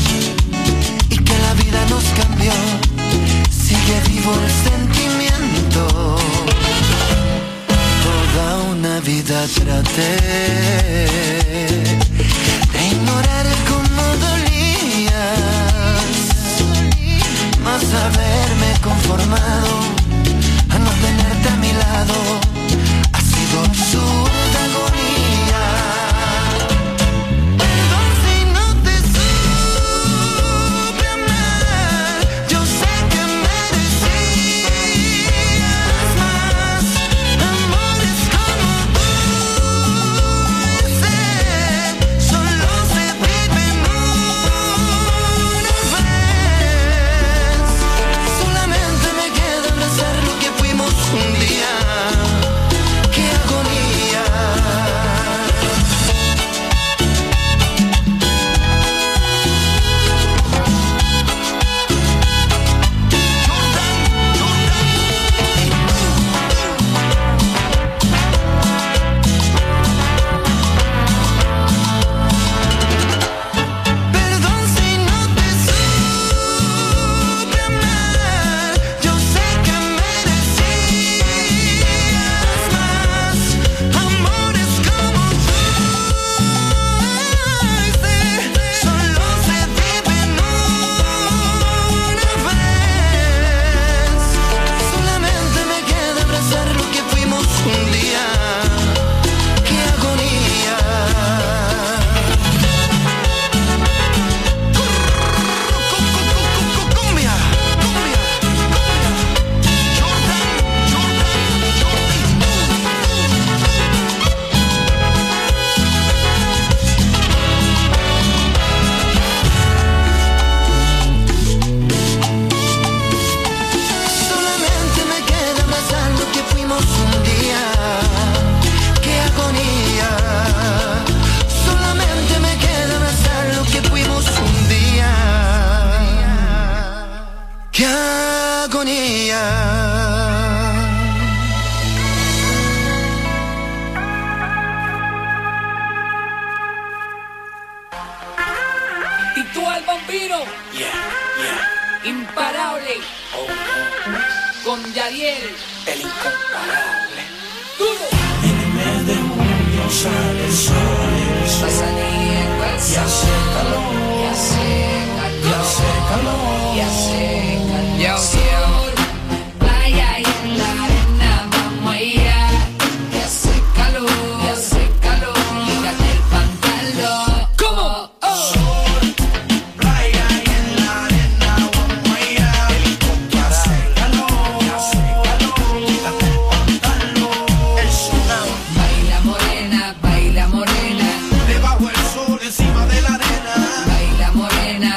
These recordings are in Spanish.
y que la vida nos cambió. Sigue vivo el sentimiento. Toda una vida traté de ignorar cómo dolías, mas haberme conformado a no tenerte a mi lado ha sido absurda agonía. Perdón si no te supe amar, yo sé que merecías más amores como tú. Ese solo se vive en una vez. Solamente me queda abrazar lo que fuimos un día. ¡Qué agonía! Perdón si no te supe amar, yo sé que merecías más amores como tú. Ese solo se vive en una vez. Solamente me queda abrazar lo que fuimos un día. ¡Qué agonía! Cumbia, cumbia, solamente me queda abrazar lo que fuimos un día. ¡Qué agonía! Solamente me queda abrazar lo que fuimos un día. ¡Qué agonía! Tito el Bambino, imparable, con Yadiel, El incomparable. duro. En el mes de junio sale el sol. Pasanía, Y hace calor. y hace Y hace calor. y hace calor. Playa y en la arena vamos a ir. Y hace calor, quítate el pantalón. ¿Cómo? Playa y en la arena vamos a ir. El incomparable. Y hace calor. Quítate el pantalón. El tsunami. Baila morena, Debajo el sol, encima de la arena. baila morena.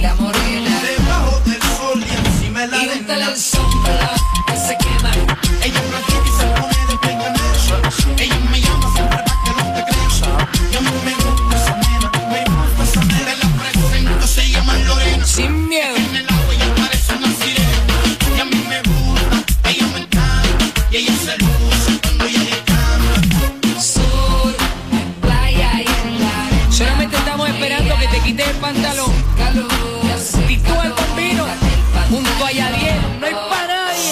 Debajo del sol y encima de la Y gusta arena. la sombra que se quema. Ella practica y se pone de pequeño. Ella me llama siempre para que no te creas. Y a mí me gusta esa nena. Me gusta esa nena. La presento, se llama Lorena. Sin miedo. En el agua ella parece una sirena. Y a mí me gusta, ella me encanta. Y ella se luce cuando ella le canta. Sur, playa y en la arena. Solamente estamos esperando que te quites el pantalón. Calor, Tito el Bambino, junto a Yadiel, no hay para nadie.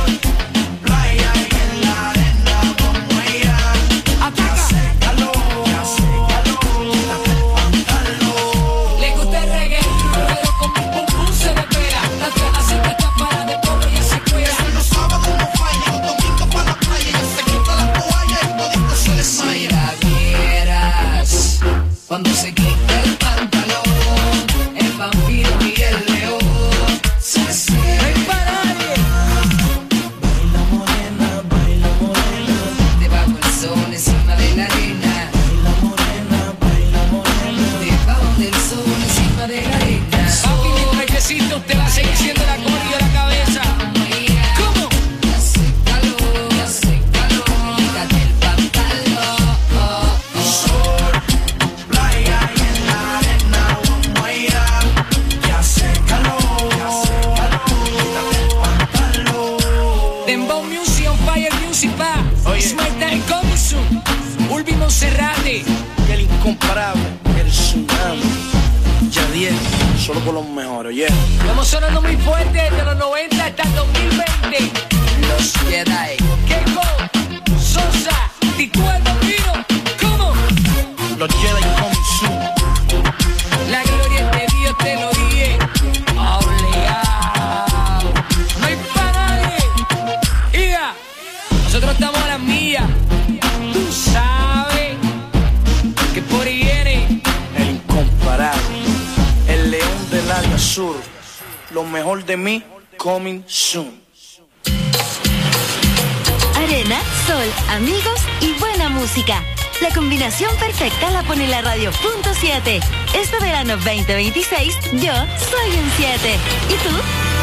Playa y en la arena vamos a ir. Ataca. Hace calor. Quítate el pantalón. le gusta el reggae, pero con un pum pum se me pega. Las ganas se te para de polvo y se cuida. Los sábados no falla, los domingos para la playa. Ella se quita la toalla y todito se Si desmaya. la vieras, cuando se quita el pantalón, el vampiro y el león se No hay cierran. para nadie. Baila morena, Debajo del sol, encima de la arena. baila morena. Debajo del sol, encima de la arena. Papi, mientras que existe, usted va a seguir siendo la corria de la cabeza. ¿Cómo? Hace calor, quítate el pantalón. Sol, playa y en la arena vamos a ir. Y hace calor. Quítate el pantalón. Dembow Music, on Fire Music, pa. Oye. Smart Time coming soon. Ulvi Monserrate. El incomparable, el tsunami. Yadiel. solo con los mejores, yeah. Estamos sonando muy fuerte desde los 90 hasta el 2020. Los Jedi. Keiko, Sosa, Titú el Bambino, ¿cómo? Los Jedi coming soon. La gloria es de Dios, te lo dije. Obligado. No hay para nadie. Iga, nosotros estamos a las millas. Tú sabes que por ahí viene El incomparable, el león del área sur. Lo mejor de mí, coming soon. Arena, sol, amigos y buena música. La combinación perfecta la pone la radio.7. Este verano 2026, yo soy un 7. ¿Y tú?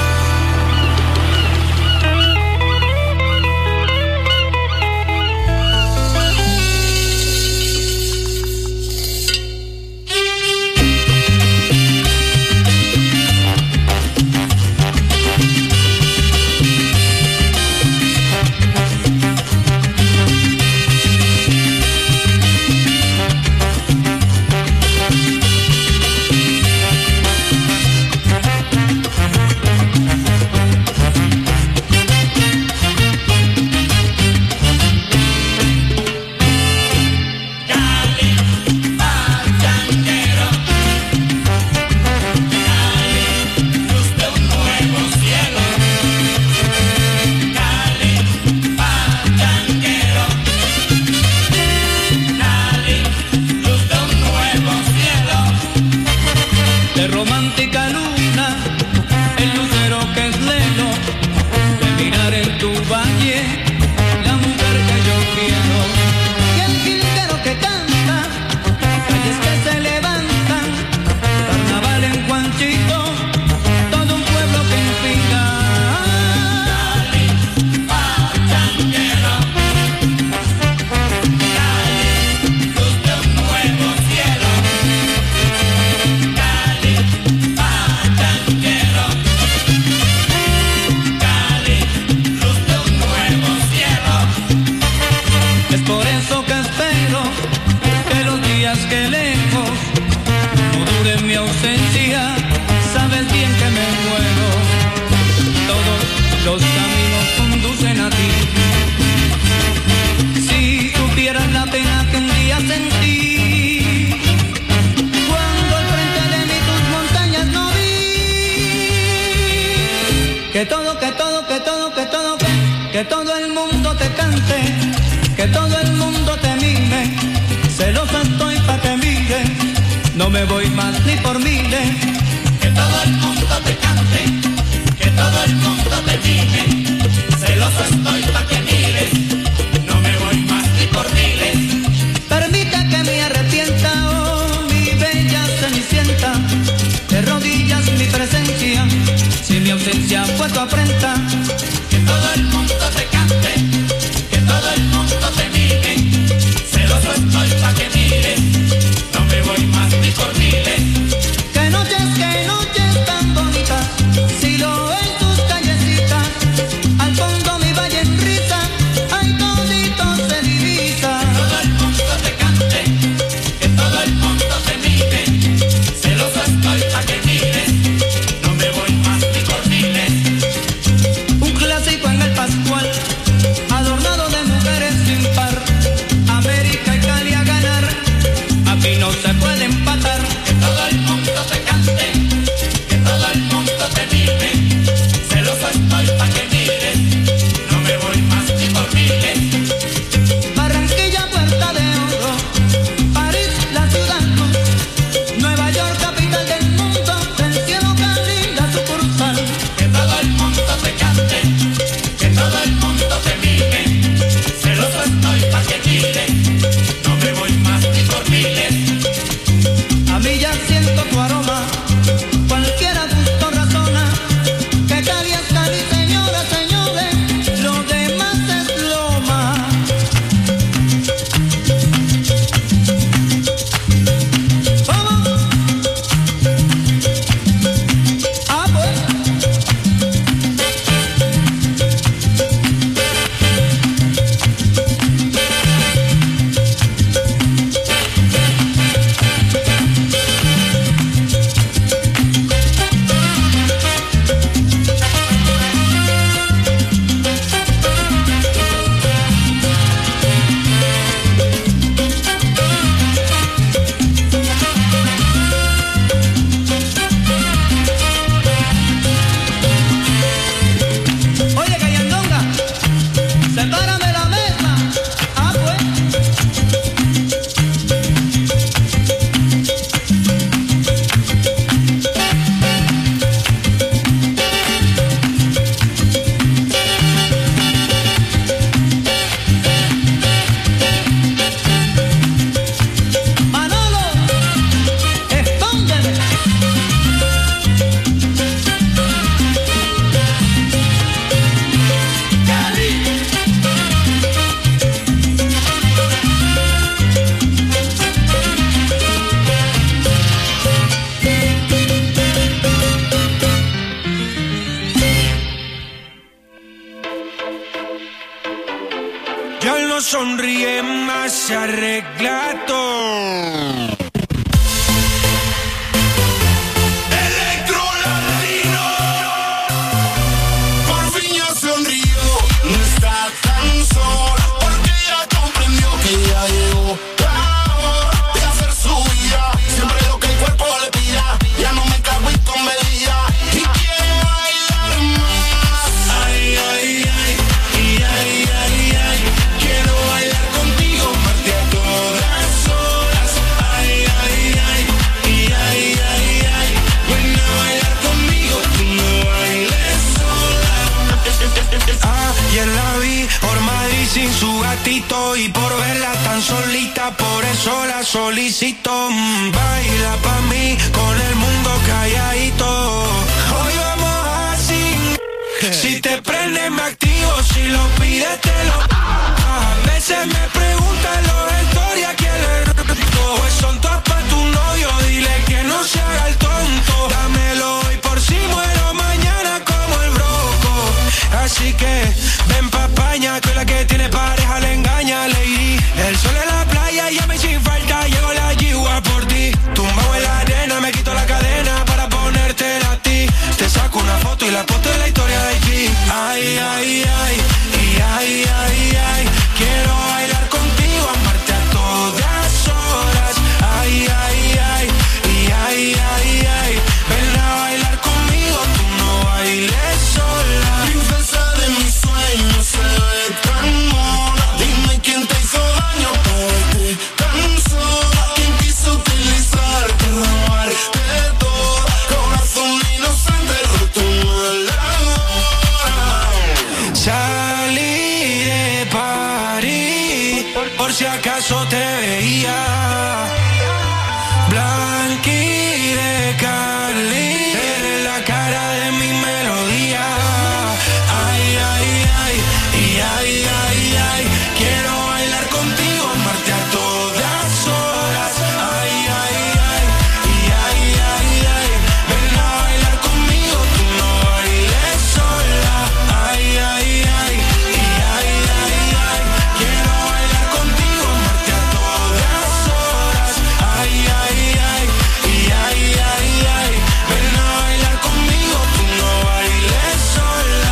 Que todo el mundo te cante, que todo el mundo te mime. Celosa estoy pa' que mire, no me voy más ni por miles. Que todo el mundo te cante, que todo el mundo te mime. Celoso estoy pa' que mires, no me voy más ni por miles. Permita que me arrepienta, oh mi bella cenicienta. De rodillas mi presencia, si mi ausencia fue tu afrenta. Que todo el mundo te cante, que todo el mundo te mime. Celoso estoy pa' que mires, no me voy más ni por miles. Que noches tan bonitas, si lo en tus callecitas, al fondo mi valle en risa, ay todito se divisa. Que todo el mundo te cante, que todo el mundo te mime. Celoso estoy pa' que mires, no me voy más ni por miles. se arregla todo. Sin su gatito y por verla tan solita, por eso la solicito. Baila pa' mí con el mundo calladito. Hoy vamos así. Si te prende me activo, si lo pides te lo. A veces me preguntan los stories quién es rico. Pues son todas pa' tu novio, dile que no se haga el tonto. Dámelo hoy por si muero mañana como el broco. Así que ven pa' España, que la que tiene pareja le engaña, lady. El sol en la playa, llame sin falta, llegó la yigua por ti. Tumbado en la arena, me quito la cadena para ponértela a ti. Te saco una foto y la posto en la historia de IG. Ay, ay, ay, y ay, ay, ay. Quiero bailar contigo, amarte a todas horas. Ay, ay, ay, y ay, ay, ay. Ven a bailar conmigo, tú no bailes sola. Princesa de mis sueños, se ve tan mona. Dime quién te hizo daño para verte tan sola. ¿Quién quiso utilizarte, robarte todo? Corazón inocente, roto mala hora. Salí de París, por si acaso te veía. Blanqui de Cali, eres la cara de mi melodía. Ay, ay, ay, y ay, ay, ay. Quiero bailar contigo, amarte a todas horas. Ay, ay, ay, y ay, ay, ay. Ven a bailar conmigo, tú no bailes sola. Ay, ay, ay, y ay, ay, ay. Quiero bailar contigo, amarte a todas horas. Ay, ay, ay, y ay, ay, ay. Ven a bailar conmigo, tú no bailes sola.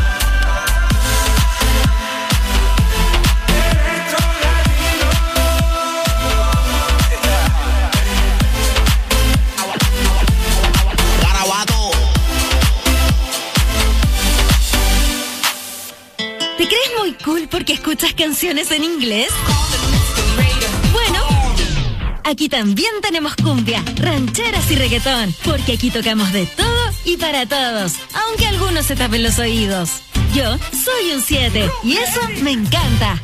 ¿Te crees muy cool porque escuchas canciones en inglés? Bueno, aquí también tenemos cumbia, rancheras y reggaetón, porque aquí tocamos de todo y para todos, aunque algunos se tapen los oídos. Yo soy un 7 y eso me encanta.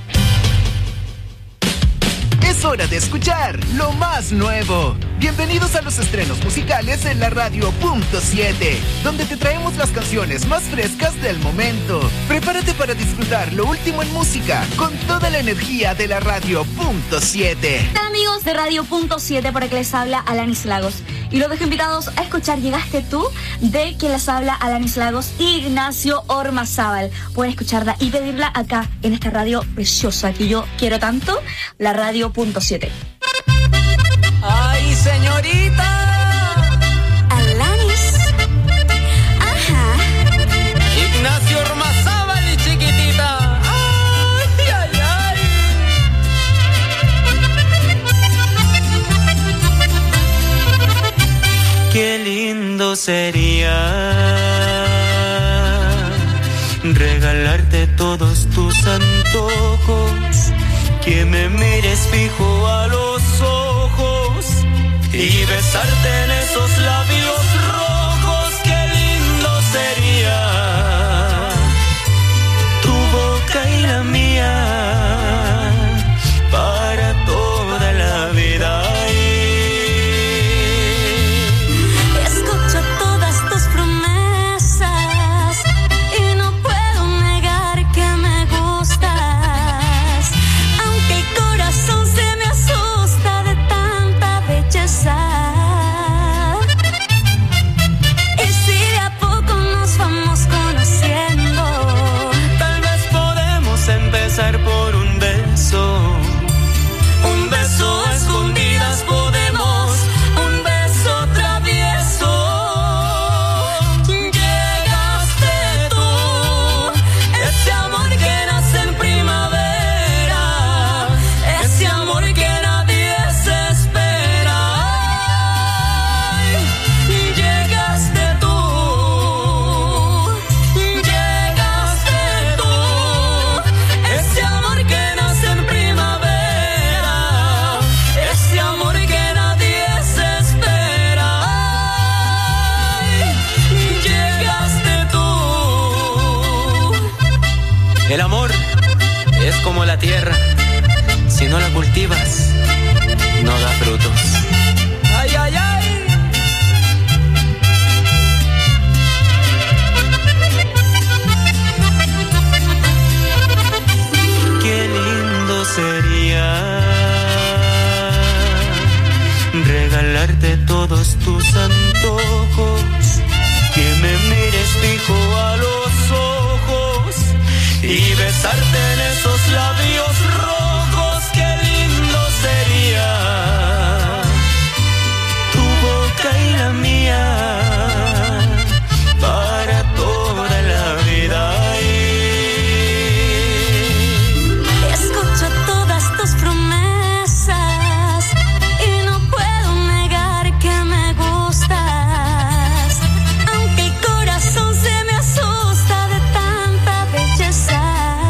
Es hora de escuchar lo más nuevo. Bienvenidos a los estrenos musicales en la Radio Punto 7, donde te traemos las canciones más frescas del momento. Prepárate para disfrutar lo último en música con toda la energía de la Radio Punto 7. Hola amigos de Radio Punto 7, por aquí les habla Alanis Lagos. Y los dejo invitados a escuchar Llegaste tú, de quien les habla Alanis Lagos y Ignacio Ormazábal. Pueden escucharla y pedirla acá en esta radio preciosa que yo quiero tanto, la Radio Punto 7. ¡Ay, señorita! Alanis. Ajá. Ignacio Ormazábal, chiquitita. ¡Ay, ay, ay! Qué lindo sería regalarte todos tus antojos, que me mires fijo a los ojos y besarte en esos labios rojos. Qué lindo sería tu boca y la mía para toda la vida. Escucho todas tus promesas y no puedo negar que me gustas, aunque el corazón se me asusta de tanta belleza. como la tierra, si no la cultivas, no da frutos. ¡Ay, ay, ay! Qué lindo sería regalarte todos tus antojos, que me mires fijo a los ojos y besarte en esos labios rojos. Qué lindo sería tu boca y la mía para toda la vida. Escucho todas tus promesas y no puedo negar que me gustas, aunque el corazón se me asusta de tanta belleza.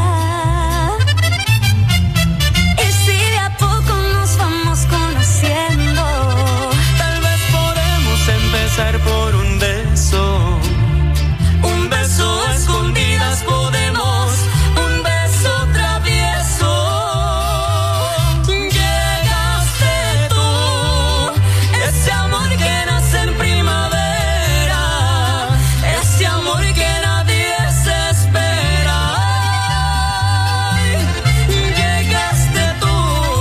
Y si de a poco nos vamos conociendo, tal vez podemos empezar por un beso a escondidas podemos, un beso travieso. Llegaste tú, ese amor que nace en primavera, ese amor que nadie se espera. Llegaste tú,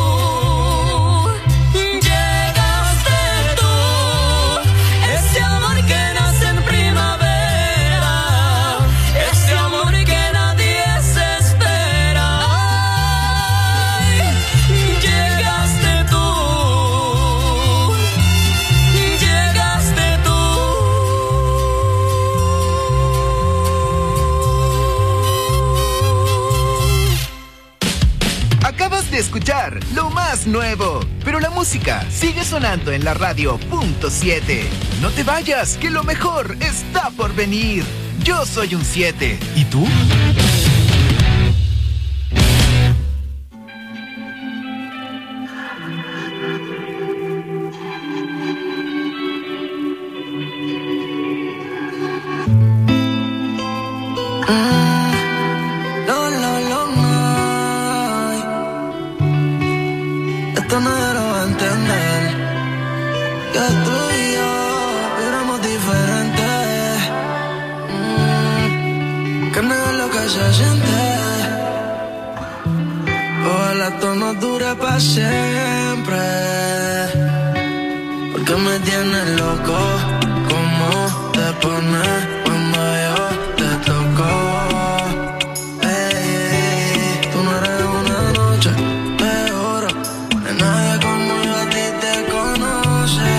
ese amor que nace en primavera, ese amor que nadie se espera. Llegaste tú, llegaste tú. Acabas de escuchar lo más nuevo, pero la música sigue sonando en la radio .7. No te vayas, que lo mejor está por venir. Yo soy un 7. ¿Y tú? Esto nadie lo va a entender, que tú y yo éramos diferentes, que no es lo que se siente. Ojalá esto no dure para siempre, porque me tienes loco. ¿Cómo te pones cuando yo te toco? Tú no eres una noche de oro, de nadie como yo a ti te conoce.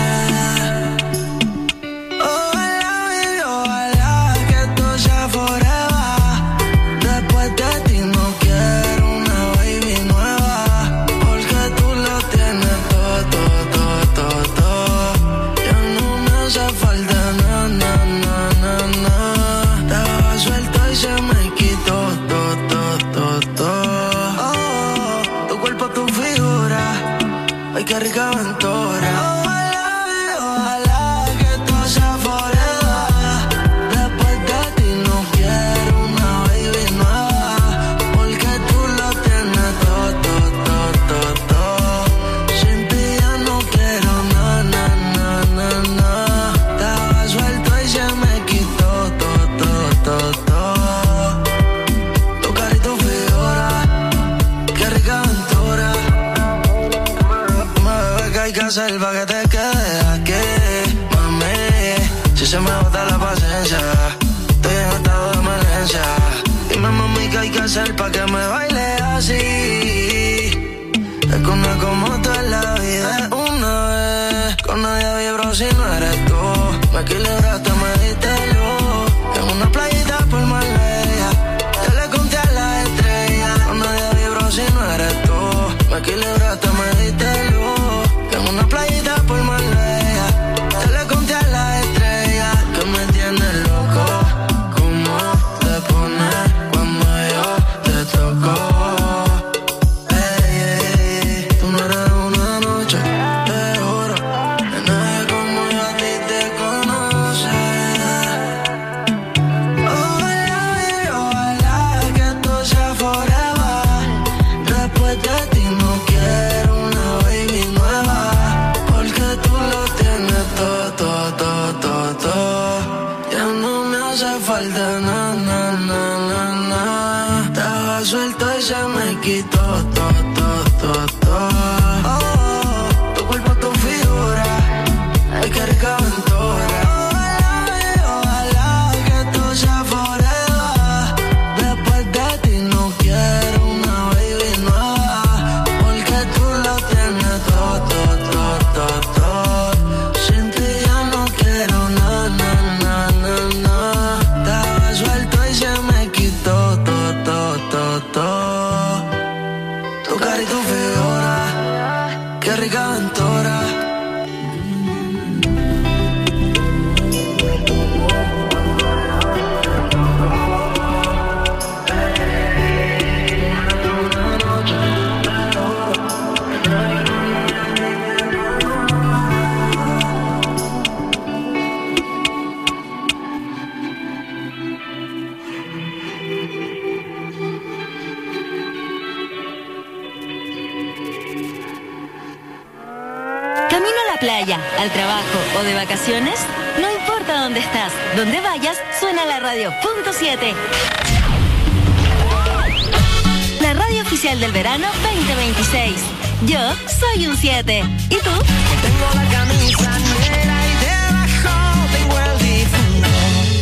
Ojalá, baby, ojalá que esto sea forever. Después de ti no quiero una baby nueva, porque tú lo tienes todo, todo, todo, todo, todo. Ya no me hace falta nada, nada, nada, nada. Estaba suelto y se me quitó todo, todo, todo, todo. Oh, tu cuerpo, tu figura, ay, qué rica aventura. Ojalá que esto sea forever. Después de ti no quiero una baby nueva, porque tú lo tienes todo, todo, todo, todo, todo. Sin ti ya no quiero nada, nada, nada, nada. Estaba suelto y se me quitó todo, todo, todo, todo. Tu cara y tu figura, qué rica aventura. Bebé, ¿qué hay que hacer pa' que te quedes aquí, mami? Si se me agota la paciencia, estoy en estado de emergencia. Dime, mami, ¿qué hay que hacer pa' que me baile así? Es que una como tú en la vida es una vez. Con nadie vibro si no eres tú. Me equilibraste, me diste luz. En una playita por Marbella, yo le conté a las estrellas. Con nadie vibro si no eres tú. Me equilibraste, me diste luz. En una playita por Marbella, yo le conté a las estrellas. Que me tienes loco. ¿Cómo te pones cuando yo te toco? Tú no eres una noche de oro, de nadie como yo a ti te conoce. Ojalá, ojalá que esto sea forever. falta, na, na, na, na, na. Estaba suelto y se me quitó, tu cuerpo, tu figura, hay que recaventura. Ojalá que tú seas forever. Después de ti no quiero una baby nueva, porque tú lo tienes todo. Sin ti ya no quiero nada. Estaba suelto y se me quitó todo. Tu cara y tu figura, qué rica aventura. Playa, al trabajo o de vacaciones, no importa dónde estás, donde vayas, suena la radio .7. La radio oficial del verano 2026. Yo soy un 7. ¿Y tú? Tengo la camisa negra y debajo tengo el difunto.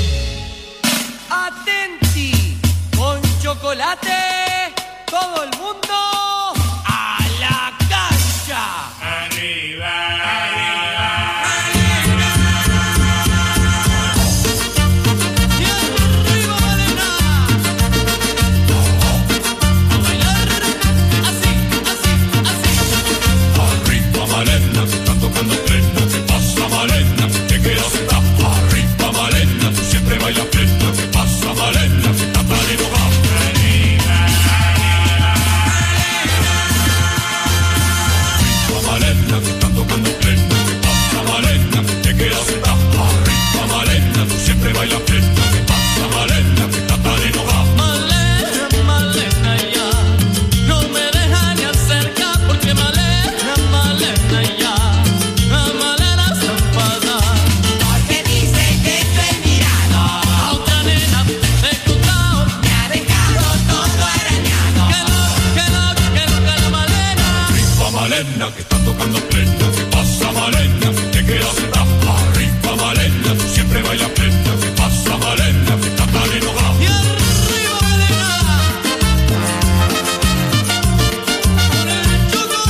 Atenti, con chocolate, todo el mundo a la cancha. Arriba. Malena, que está tocando plena, ¿qué pasa Malena? Te quedas arriba Malena, tú siempre bailas plena, ¿qué pasa Malena? Que está tan enojada. Arriba Malena, que está tocando plena, ¿qué pasa Malena? Te quedas arriba Malena, tú siempre bailas plena, ¿qué pasa Malena? Que está tan enojada. Malena ya, no me deja ni acercar porque Malena ya, la Malena se enfada. Porque dice que estoy mirando A otra nena he encontrado, me ha dejado todo arañado. que la Malena. Arriba Malena, que está tocando plena, ¿qué pasa Malena? Te quedas arriba Malena, tú siempre bailas plena, ¿qué pasa Malena? Que está tan enojada. Y arriba Malena, con el choco.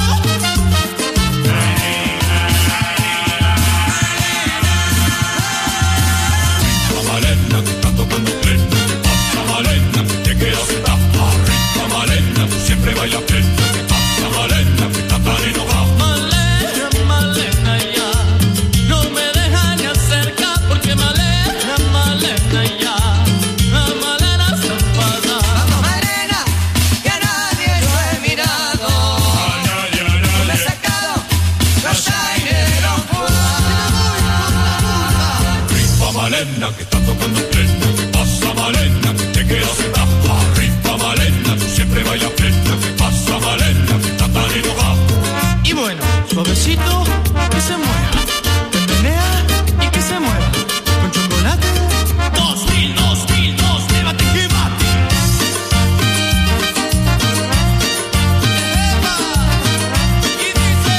Arriba Malena, que está tocando plena, ¿qué pasa Malena? Te quedas arriba Malena, tú siempre bailas plena, ¿qué pasa Malena? Que está tan enojada. Malena ya, no me deja ni acercar porque Malena ya, la Malena se enfada. Malena, que a nadie lo he mirado. Me he sacado los aires de los Arriba Malena, que está tocando plena, ¿qué pasa Malena? Te quedas arriba Malena, tú siempre bailas plena, ¿qué pasa Malena? Que está tan enojada. Y bueno, suavecito, que se mueva. Que menea y que se mueva. Con chocolate. 2000, llévate que bate. Y dice,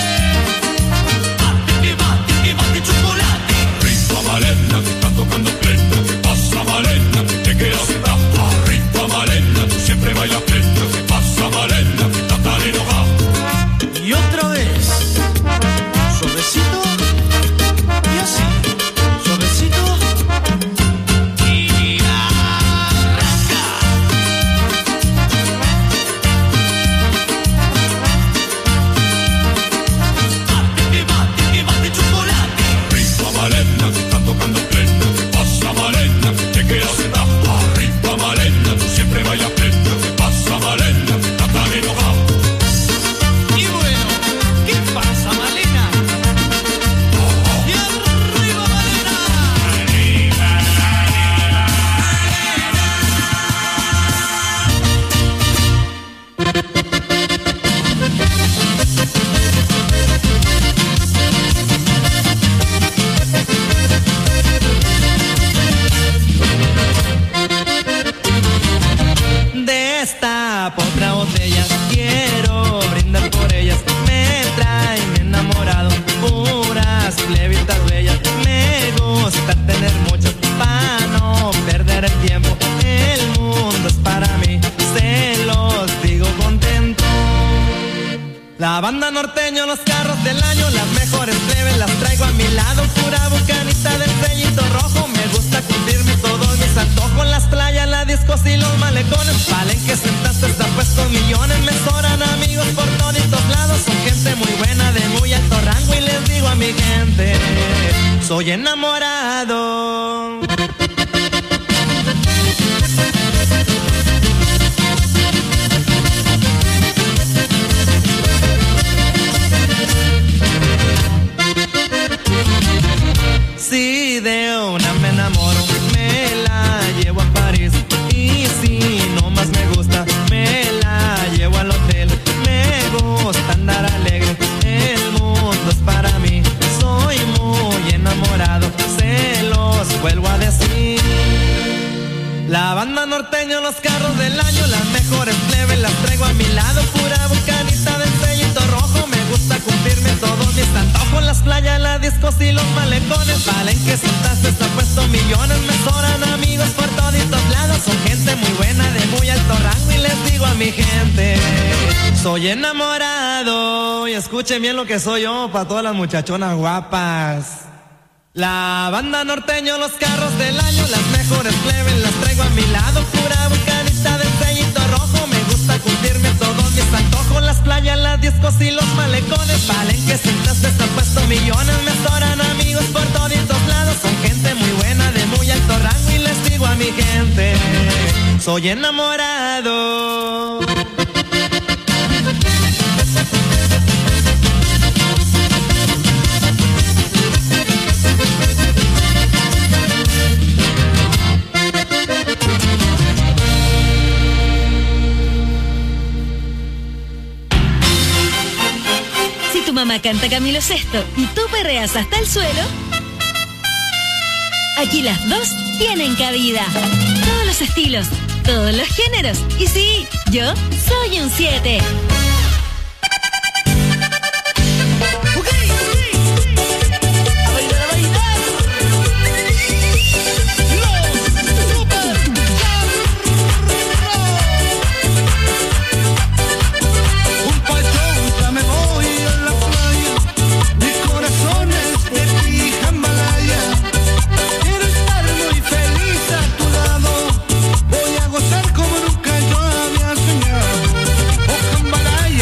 bate chocolate. Arriba Malena, que está tocando plena, ¿qué pasa Malena? Te quedas arriba Malena, tú siempre bailas plena, ¿qué pasa Malena? Que está tan enojada. Y otra vez, los carros del año, las mejores plebes las traigo a mi lado. Pura bucanita del sellito rojo, me gusta cumplirme todos mis antojos. Las playas, las discos y los malecones, palenques sentaste está puesto millones. Me sobran amigos por todos lados, son gente muy buena de muy alto rango. Y les digo a mi gente, soy enamorado. Si de una me enamoro, me la llevo a París. Y si no más me gusta, me la llevo al hotel. Me gusta andar alegre, el mundo es para mí. Soy muy enamorado, se los vuelvo a decir. La banda norteña, los carros del año, las mejores plebes las traigo a mi lado. Pura bucanita del sellito rojo, me gusta cumplirme todos mis antojos. Las playas, las discos y los malecones, palenques sentaste está puesto millones. Me sobran amigos por todos lados, son gente muy buena de muy alto rango. Y les digo a mi gente, soy enamorado. Y escuchen bien lo que soy yo para todas las muchachonas guapas. La banda norteño, los carros del año, las mejores plebes las traigo a mi lado. Pura bucanita del sellito rojo, me gusta cumplirme todos mis antojos. Las playas, las discos y los malecones, palenques sentaste está puesto millones. Me sobran amigos por todos lados, son gente muy buena de muy alto rango. Y les digo a mi gente, soy enamorado. Tu mamá canta Camilo Sesto y tú perreas hasta el suelo, aquí las dos tienen cabida. Todos los estilos, todos los géneros. Y sí, yo soy un 7. Voy a gozar como nunca yo había soñado. Oh, jambalaya.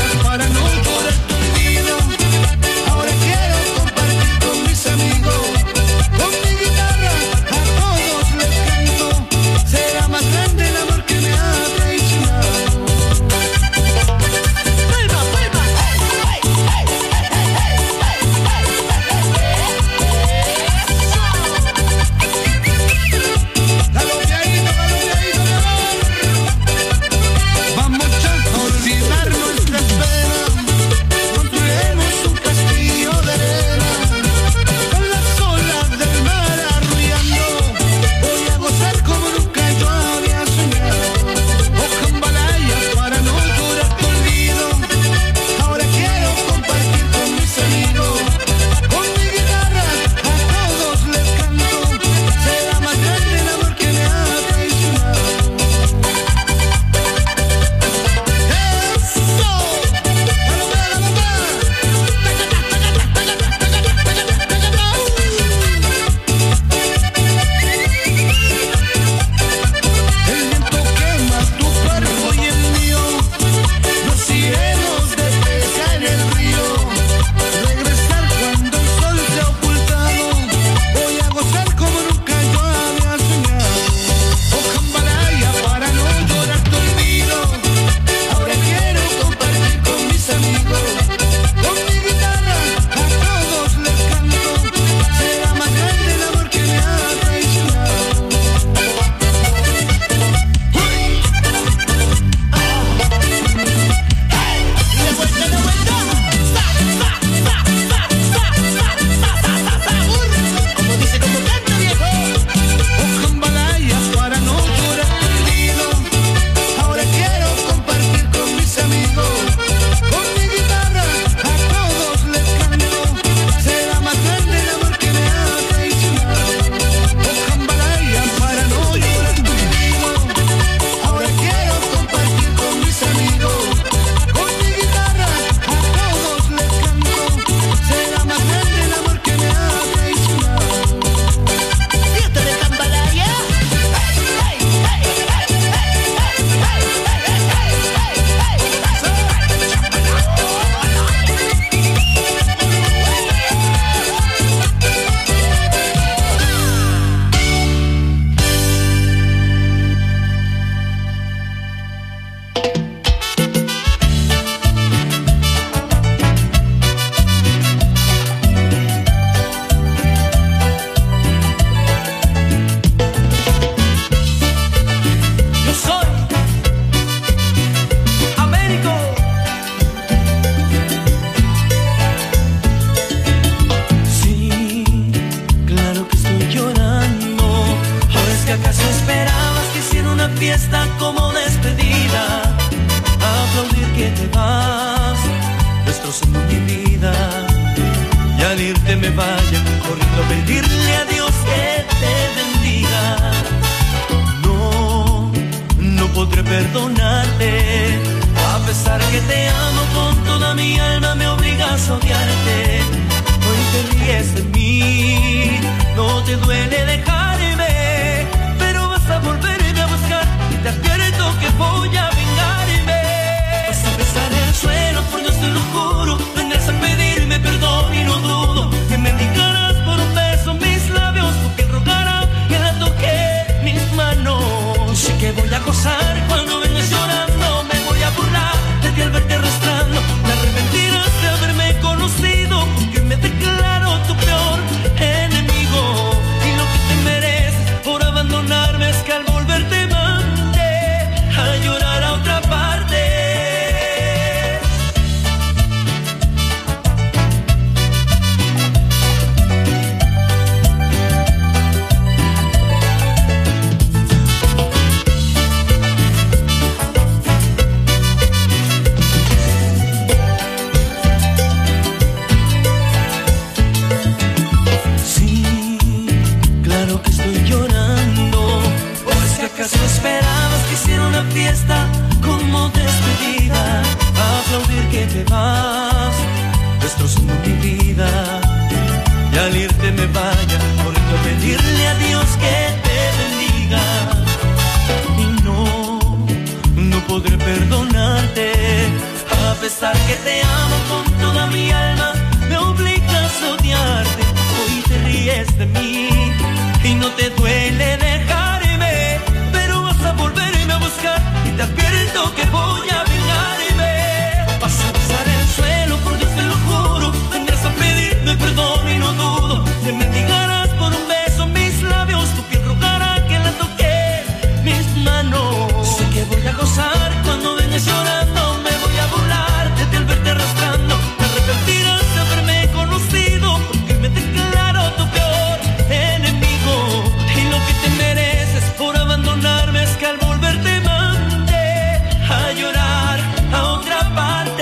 estoy llorando. ¿O es que acaso esperabas que hiciera una fiesta como despedida? Aplaudir que te vas, destrozando mi vida. Y al irte me vaya, corriendo a pedirle a Dios que te bendiga. Y no podré perdonarte, a pesar que te amo con toda mi alma, me obligas a odiarte. Hoy te ríes de mí y no te duele dejarme, pero vas a volverme a buscar y te advierto que voy a vengarme. Vas a besar el suelo, por Dios te lo juro, vendrás a pedirme perdón y no dudo, te mendigarás por un beso en mis labios, tu piel rogará que la toqué, mis manos. Sé que voy a gozar cuando vengas llorando, me voy a burlar de ti al verte arrastrando, te arrepentirás de haberme conocido, porque me declaro tu peor enemigo, y lo que te mereces por abandonarme es que al volver te mande a llorar a otra parte.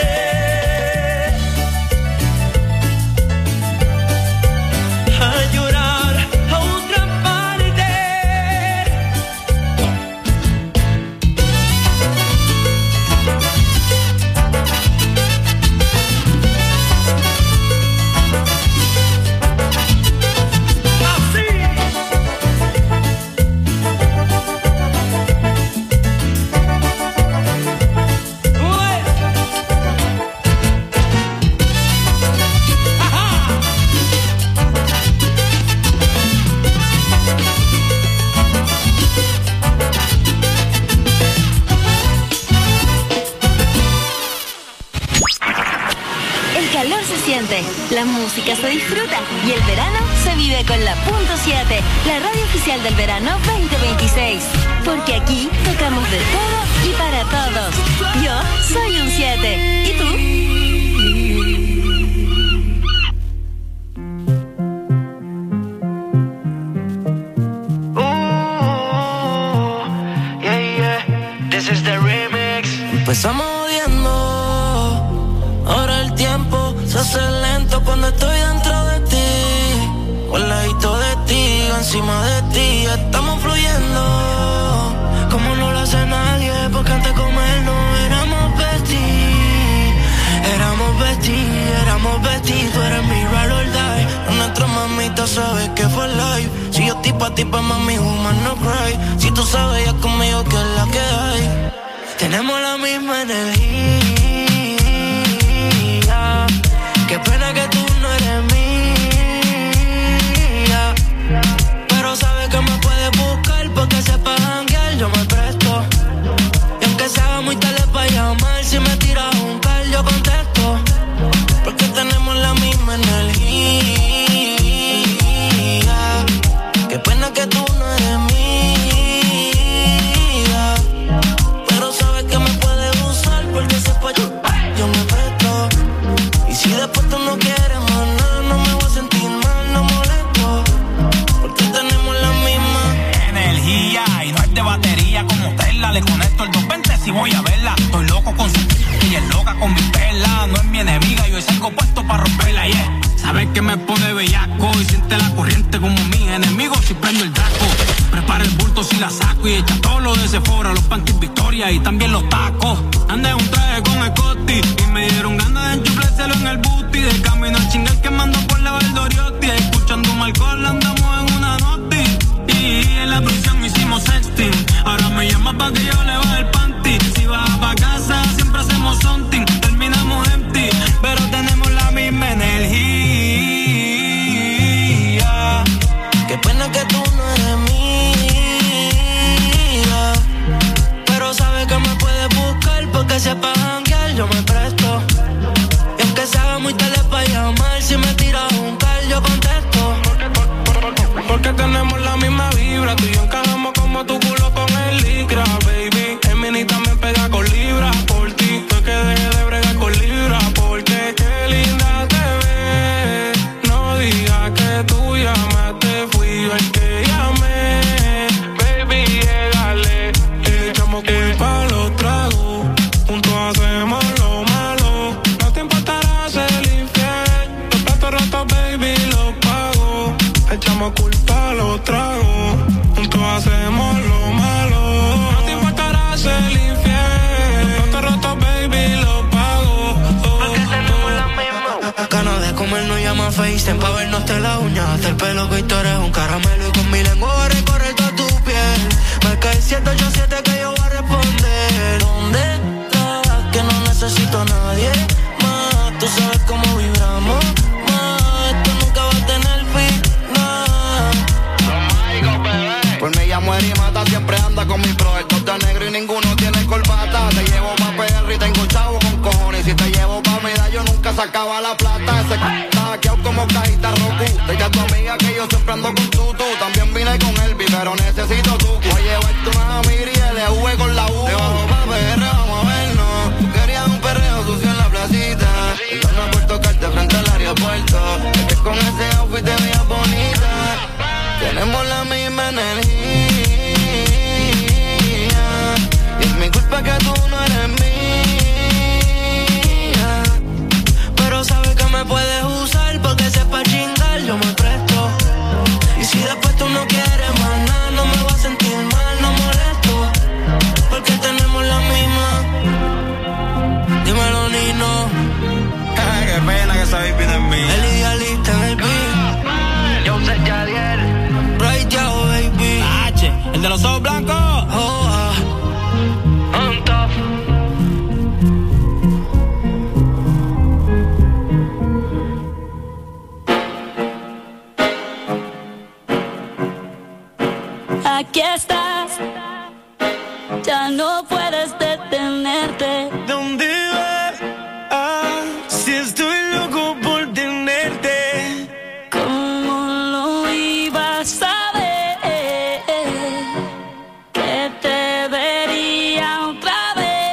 A llorar a otra parte. Así. Ué. Ajá. El calor se siente, la música se disfruta y el verano se vive con la .7, la radio oficial del verano 2026. Porque aquí tocamos de todo y para todos. Yo soy un 7. ¿Y tú? This is the remix. Empezamos odiando, ahora el tiempo se hace lento cuando estoy dentro de ti. Al ladito de ti, encima de ti, estamos fluyendo como no lo hace nadie, porque antes con él no éramos besties. Éramos besties, tú eres mi ride or die. Nuestra mamita sabe que fue live. Si yo tipo a tipo, mami, woman no cry. Si tú sabes ya conmigo que es la que hay. Tenemos la misma energía. Qué pena que tú no eres mía, pero sabes que me puedes buscar porque sepas janguear, yo me presto. Y aunque se haga muy tarde para llamar, si me tiras un call yo contesto, porque tenemos la misma energía. Qué pena que tú no eres mía, pero sabes que me puedes usar porque sepa yo me presto. Y si después tú no quieres más nada, no me voy a sentir mal, no molesto, porque tenemos la misma energía. Y no es de batería como Tesla, le conecto el 220 si voy a verla. Estoy loco con su y es loca con mi perla. No es mi enemiga, yo salgo puesto para romperla, yeah. Sabes que me pone bellaco y siente la corriente como mis enemigos si prendo el draco. Prepara el bulto si la saco y echa todo lo de Sephora, los panties Victoria y también los tacos. Andé un traje con Scotty y me dieron ganas de enchuflárselo en el booty. De camino al chingal que mando por la Valdoriotti, escuchando un alcohol andamos en una noti. Y en la prisión hicimos sexting, ahora me llama pa' que yo le baje el panty. Si vas pa' casa siempre hacemos something, terminamos empty, pero tenemos la misma energía. Qué pena que tú no eres mía, pero sabes que me puedes buscar porque sepa janguear, yo me presto. Y aunque se haga muy tarde para llamar, si me tiras un call yo contesto, porque tenemos la misma vibra. Tú y yo encajamos como tu culo con el licra, baby. El mini también pega con libra por ti. Fue que dejé de bregar con libra, porque qué linda te ves. No digas que tú llamaste, fui yo el que llamé. Baby, llegale, le echamos culpa a los tragos. Juntos hacemos lo malo, no te importará ser infiel. Los platos rotos, baby, los pago. Echamos culpa a los tragos. FaceTime pa' vernos hasta la uña, hasta el pelo que tú eres un caramelo y con mi lengua voy a recorrer toda tu piel. Marca el 787 que yo voy a responder. ¿Dónde estás? Que no necesito a nadie más. Tú sabes cómo vibramos más. Esto nunca va a tener final. Pues me llamo Eri Mata, siempre anda con mi bro. El top de negro y ninguno tiene corbata. Te llevo pa' PR y tengo chavo con cojones. Si te llevo pa' medallo nunca sacaba la plata. Ese está hackeado como cajita Roku. Dile a tu amiga que yo siempre ando con tutu. También vine con Elvis, pero necesito tu. Voy a llevarte unas amigas y LV con la U. Te bajo pa' PR, vamos a vernos. Tú querías un perreo sucio en la placita. Entonces por tocarte frente al aeropuerto. Es que con ese outfit te veías bonita. Tenemos la misma energía. Y es mi culpa que tú no eres mía. Pero sabes que me puedes usar porque sepa chingar, yo me presto. Y si después tú no quieres más nada, no me voy a sentir mal, no molesto. Porque tenemos la misma. Dímelo, Nino. Ay, qué pena que esa baby no es mía. El idealista en el beat. Yo sé Yadier. Right Yao, baby. H, el de los ojos blancos. Oh, on top. Aquí estás, ya no puedes detenerte. ¿Dónde vas? Ah, si estoy loco por tenerte. ¿Cómo lo ibas a ver? Que te vería otra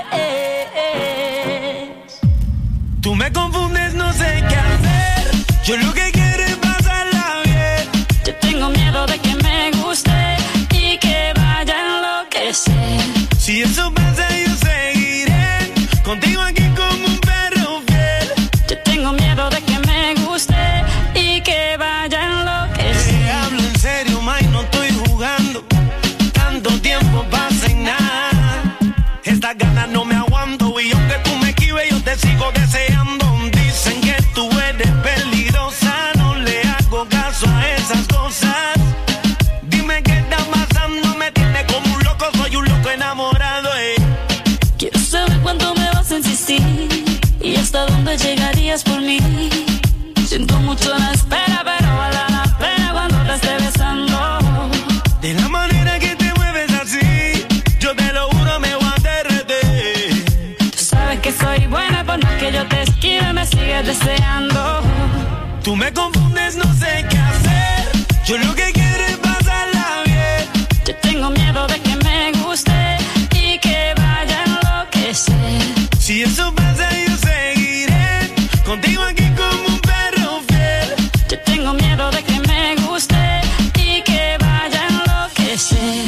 vez. Tú me confundes, no sé qué hacer. Yo lo que quiero es pasarla bien. Yo tengo miedo de que me guste y que vaya a enloquecer. Si eso pasa yo seguiré contigo aquí como un perro fiel. Yo tengo miedo de que me guste y que vaya a enloquecer. Te hablo en serio, Mike, no estoy jugando. Tanto tiempo pasa y nada. Estas ganas no me aguanto y aunque tú me esquives yo te sigo deseando. Dicen que tú eres peligrosa, no le hago caso a esas cosas. Dime qué está pasando, me tiene como un loco, soy un loco enamorado. Quiero saber cuánto me vas a insistir y hasta dónde llegarías por mí. Siento mucho la espera, pero vale la pena cuando te esté besando. De la manera que te mueves así, yo te lo juro me voy a derretir. Tú sabes que soy buena, por más que yo te esquive me sigues deseando. Tú me confundes, no sé qué hacer. Yo lo que quiero es pasarla bien. Yo tengo miedo de que me guste y que vaya a enloquecer. Si eso pasa yo seguiré contigo aquí como un perro fiel. Yo tengo miedo de que me guste y que vaya a enloquecer.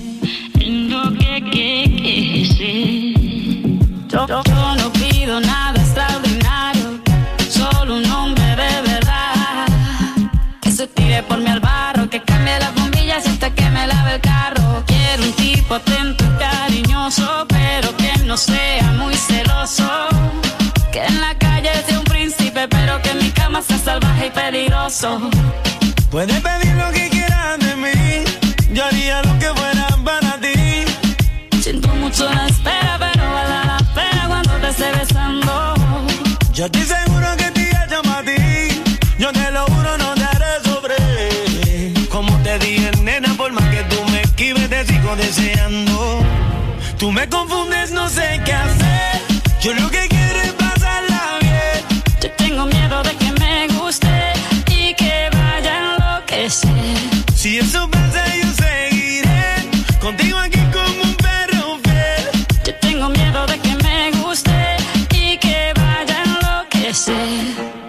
Yo no pido nada extraordinario, solo un hombre de verdad. Que se tire por mi al barro, que cambie las bombillas hasta que me lave el carro. Quiero un tipo atento y cariñoso, pero que no sea muy celoso. Que en la calle sea un príncipe, pero que en mi cama sea salvaje y peligroso. Puedes pedir lo que quieras de mí, yo haría lo que fuera para ti. Siento mucho la espera, pero vale la pena cuando te esté besando. Yo estoy seguro que te llama a ti, yo te lo juro no te haré sobre. Como te dije, nena, por más que tú me esquives te sigo deseando. Tú me confundes, no sé qué hacer. Yo lo que quiero es pasarla bien. Yo tengo miedo de que me guste y que vaya a enloquecer. Si eso pasa yo seguiré contigo aquí como un perro fiel. Yo tengo miedo de que me guste y que vaya a enloquecer.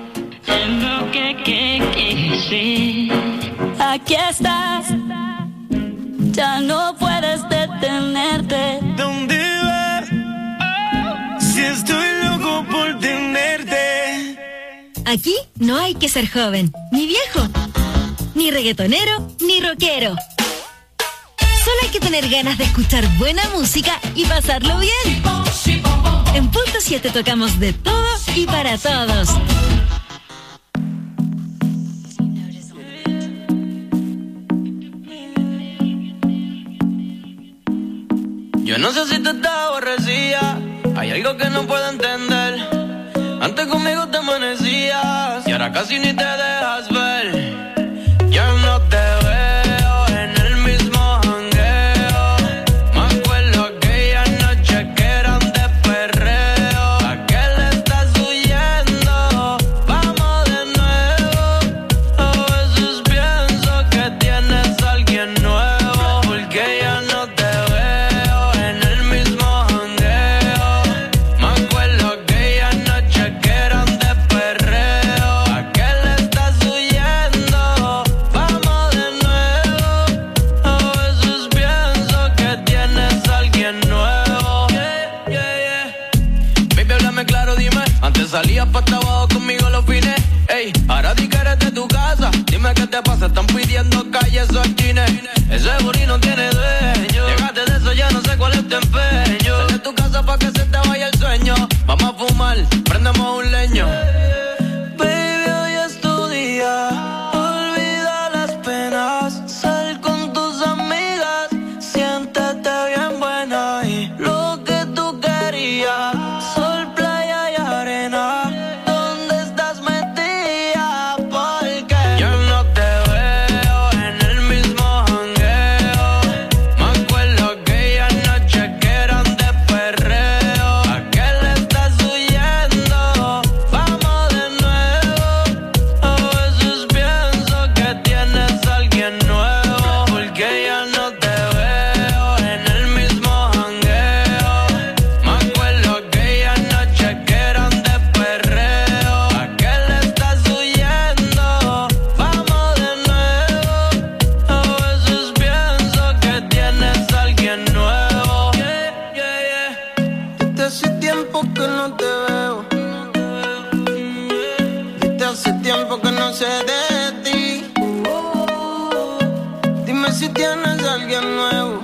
Aquí estás, ya no puedes detenerte. ¿Dónde vas? Si estoy loco por tenerte. Aquí no hay que ser joven, ni viejo, ni reggaetonero, ni rockero. Solo hay que tener ganas de escuchar buena música y pasarlo bien. En Punto 7 tocamos de todo y para todos. Yo no sé si tú estás aborrecida, hay algo que no puedo entender. Antes conmigo te amanecías y ahora casi ni te dejas ver. Ya no te veo en el mismo jangueo. Me acuerdo aquella noche que eran de perreo. ¿A qué le estás huyendo? Vamos de nuevo. A veces pienso que tienes a alguien nuevo, porque ya no te veo en el mismo jangueo. Me acuerdo aquella noche que eran de perreo. ¿A qué le estás huyendo? Vamos de nuevo. A veces pienso que tienes a alguien nuevo. Baby, háblame claro, dime. Antes salías pa' hasta abajo conmigo los fines. Ey, ahora di que eres de tu casa. Dime qué te pasa, están pidiendo calles o chines. Ese booty no tiene dueño. Llegaste de eso, ya no sé cuál es tu empeño. Sal de tu casa pa' que se te vaya el sueño. Vamos a fumar, prendemos un leño. Baby, hoy es tu día. Olvida las penas. Sal con tus amigas. Siéntete bien buena y lo que tú querías. Sol, playa y arena. ¿Dónde estás metida? Porque yo no te veo en el mismo jangueo. Me acuerdo aquella noche que eran de perreo. ¿A qué le estás huyendo? Vamos de nuevo. A veces pienso que tienes a alguien nuevo, porque ya no te veo en el mismo jangueo. Me acuerdo aquella noche que eran de perreo. ¿A qué le estás huyendo? Vamos de nuevo. A veces pienso que tienes a alguien nuevo. Desde hace tiempo que no te veo. Desde hace tiempo que no sé de ti. Dime si tienes a alguien nuevo.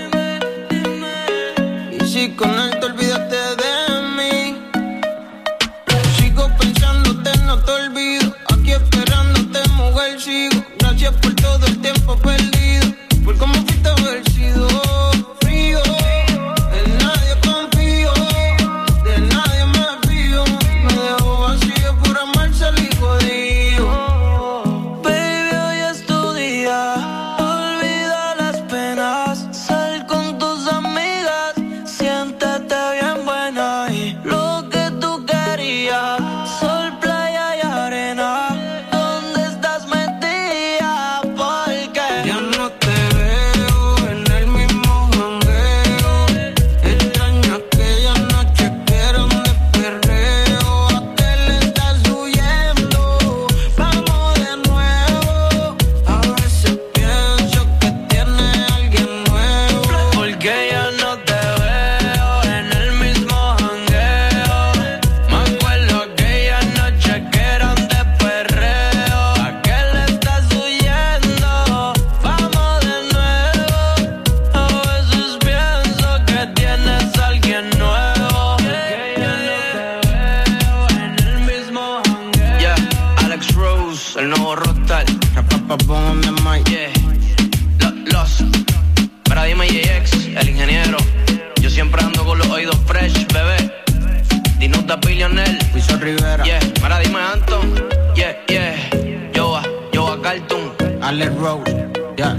Y si con él te olvidaste de mí. Sigo pensándote, no te olvido. Aquí esperándote, mujer, sigo. Gracias por todo el tiempo perdido. Por cómo fuiste vencido. Frío, en nadie confío. De nadie me fío. Me dejo vacío por amar, salí jodido. Baby, hoy es tu día. Olvida las penas. Sal con tus amigas. Siéntete bien buena y lo que tú querías. Sol, playa y arena. ¿Dónde estás metida? Porque ya no te veo en el mismo jangueo. Extraño aquella noche que eran de perreo. ¿A qué le estás huyendo? Vamos de nuevo. A veces pienso que tienes a alguien nuevo, porque ya no te veo en el mismo jangueo. Me acuerdo aquella noche que eran de perreo. ¿A qué le estás huyendo? Vamos de nuevo. A veces pienso que tienes a alguien nuevo, porque ya no te veo en el mismo jangueo. Yeah, Alex Rose, el nuevo rockstar. Yeah, los. Para dime JX, el ingeniero. Yo siempre ando con los oídos fresh, bebé. Dinuta Billionaire, Luiso Rivera. Yeah, para dime Anton. Yeah, Yoa Cartoon. Alex Rose, yeah.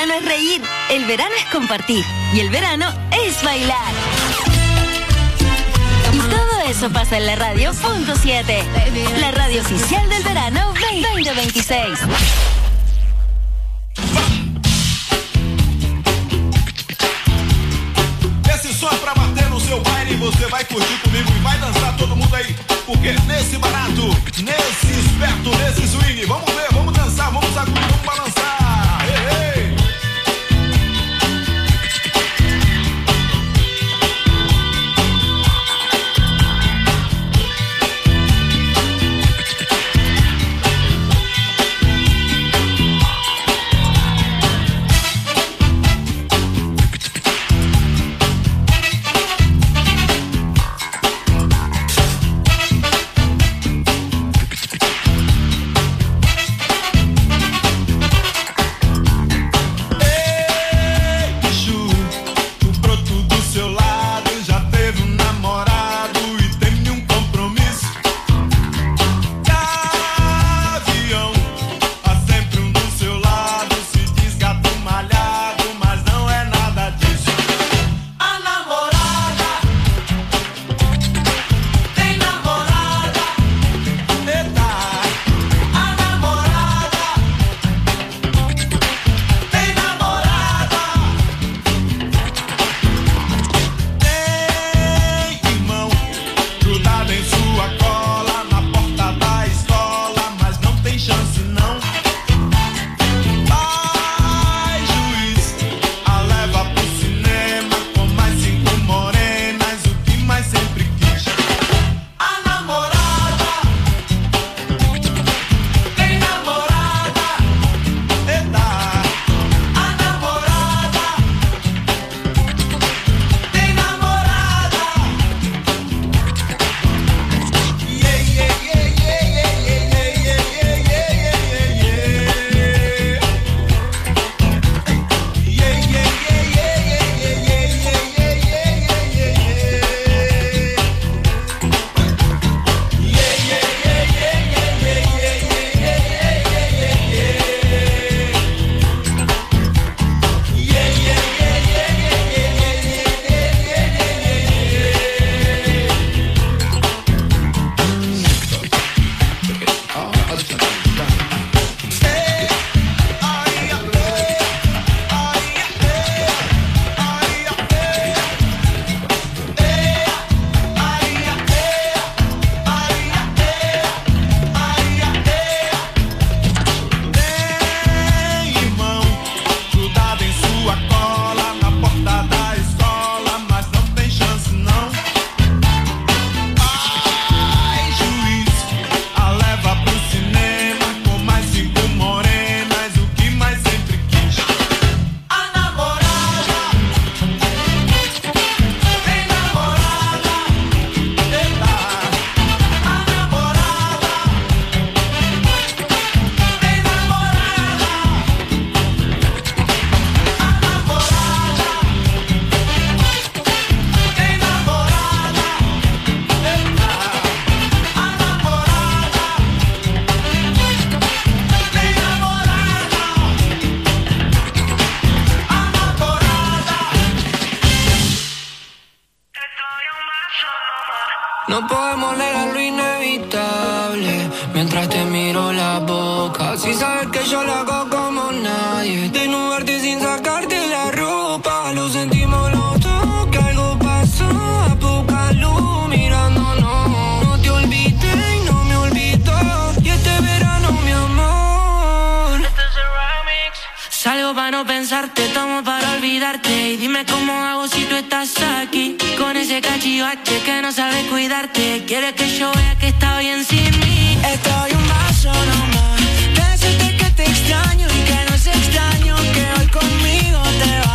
verano es reír, el verano es compartir y el verano es bailar. Y todo eso pasa en la radio .7, la radio oficial del verano 2026. Esse som é pra bater no seu baile, você vai curtir comigo e vai dançar todo mundo aí. Porque nesse barato, nesse esperto, nesse swing, vamos ver, vamos dançar, vamos sacudir, vamos balançar. Ei, ei. No podemos negar lo inevitable mientras te miro la boca. Si sabes que yo lo hago como nadie, desnudarte sin sacarte la ropa. Lo sentimos los dos, que algo pasó. A poca luz mirándonos. No te olvidé y no me olvidó. Y este verano, mi amor, este es el remix. Salgo para no pensarte, tomo para olvidarte. Y dime cómo hago si tú estás aquí. Con ese cachivache que no sabe cuidarte. Quiere que yo vea que está bien sin mí. Estoy un vaso nomás. Decirte que te extraño y que no es extraño que hoy conmigo te